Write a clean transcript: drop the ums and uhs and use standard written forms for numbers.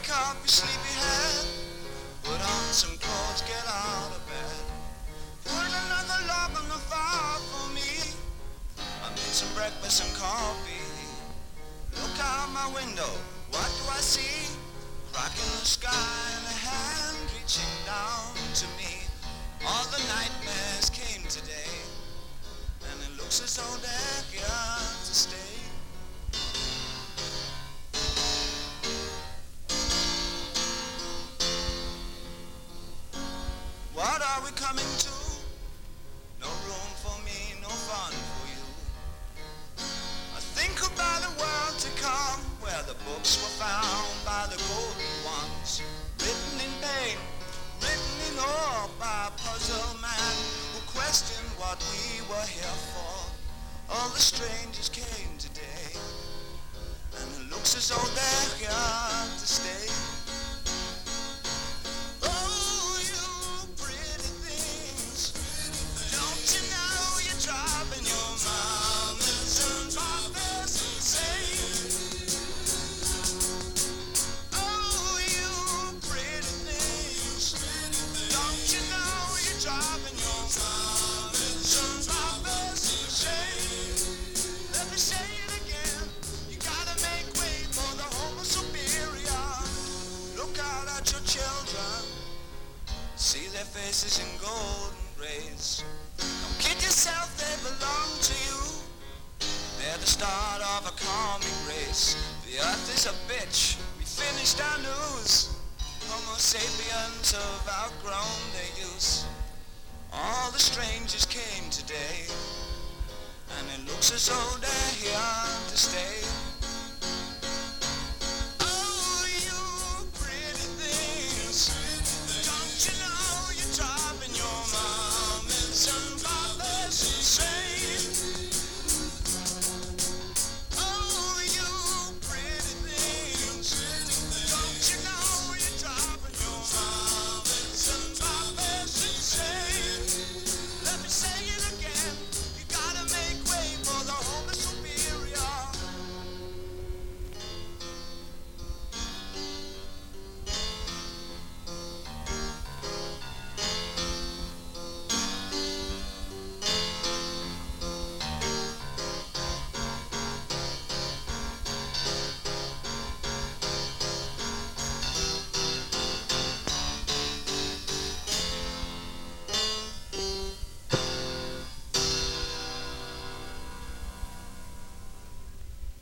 up your sleepy head. Put on some clothes, get out of bed. Put another log on the fire for me. I made some breakfast and coffee. Look out my window, what do I see? Crack in the sky and a hand reaching down to me. All the nightmares came today, and it looks as though they're here to stay. What are we coming to? No room for me, no fun for you. I think about the world to come, where the books were found by the golden ones, written in pain, written in ore by a puzzled man who questioned what we were here for. All the strangers came today, and it looks as though they're here to stay. See their faces in golden rays. Don't kid yourself, they belong to you. They're the start of a calming race. The earth is a bitch, we finished our news. Homo sapiens have outgrown their use. All the strangers came today, and it looks as though they're here to stay.